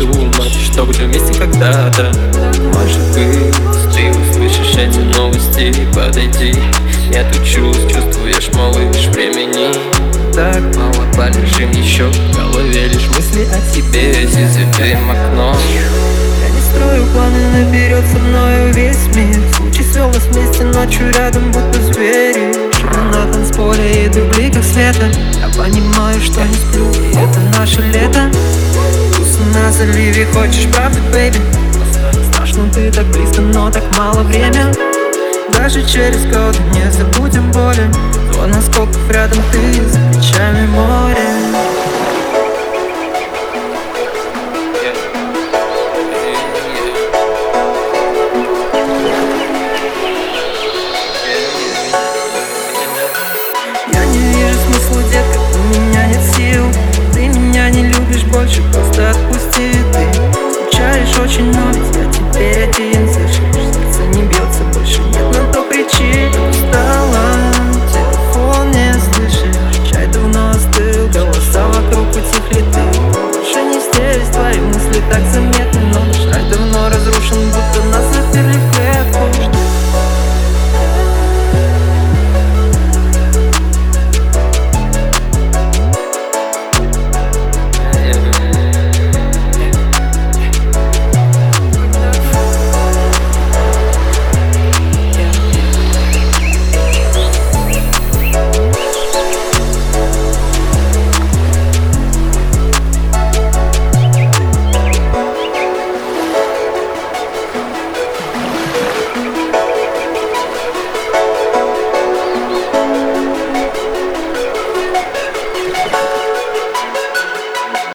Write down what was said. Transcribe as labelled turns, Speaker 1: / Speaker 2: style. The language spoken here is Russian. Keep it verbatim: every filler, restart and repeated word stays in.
Speaker 1: думать, что будем вместе когда-то. Может быть, ты услышишь эти новости, подойди. Нету чувств, чувствуешь, малыш, времени так мало, полежим еще. В голове лишь мысли о тебе, закроем окно.
Speaker 2: Я не строю планы наперед, со мною весь мир. Случай свел нас вместе ночью рядом, будто звери. Живу на танцполе и иду в бликах света. Я понимаю, что не сплю, это наше лето. Тусы на заливе, хочешь правды, бэйби? Страшно, ты так близко, но так мало время. Даже через годы не забудем боли. Звон осколков рядом, ты за плечами море.